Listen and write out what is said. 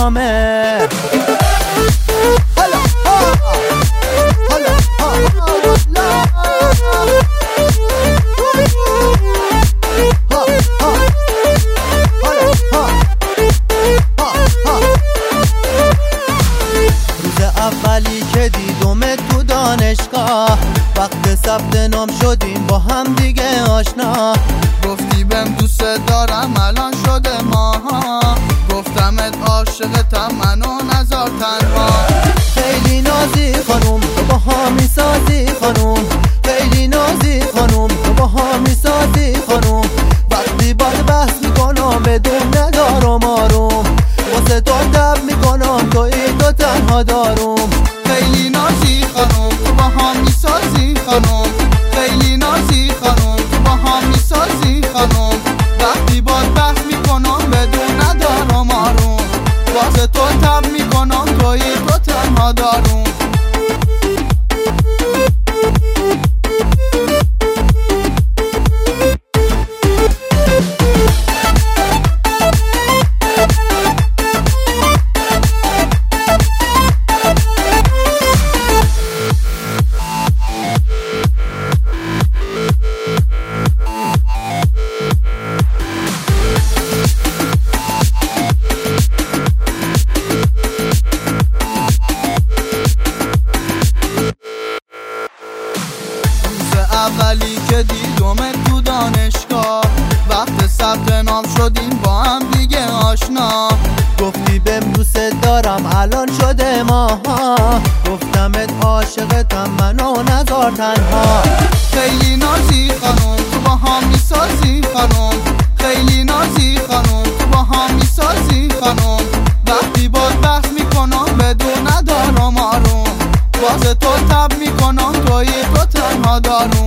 نامه. اولی که دیدم تو دانشگاه، وقت ثبت نام شدیم با هم دیگه آشنا. گفتی بهم دوست دارم الان شده ماها، گفتمت عاشقتم منو نذار تنها. خیلی نازی خانوم تو با هم میسازی خانوم، خیلی نازی خانوم تو با هم میسازی خانوم. وقتی باید بحث میکنم بدون ندارم آروم، واسه تو دب میکنم توی تو تنها داروم. خیلی نازی خانوم تو با هم میسازی خانوم، خیلی نازی خانوم تو با هم میسازی خانوم. وقتی باید بحث میکنم بدون ندارم آروم، واسه تو تب میکنم توی تو تنها داروم. اولی که دیدم تو دانشگاه، وقت ثبت نام شدیم با هم دیگه آشنا. گفتی بهم دوست دارم الان شده ماها، گفتمت عاشقتم منو نذار تنها. خیلی نازی خانوم تو با هم میسازی خانوم، خیلی نازی خانوم تو با هم میسازی خانوم. وقتی باید بحث میکنم بدون ندارم آروم، واسه تو تب میکنم توی تو تنها داروم.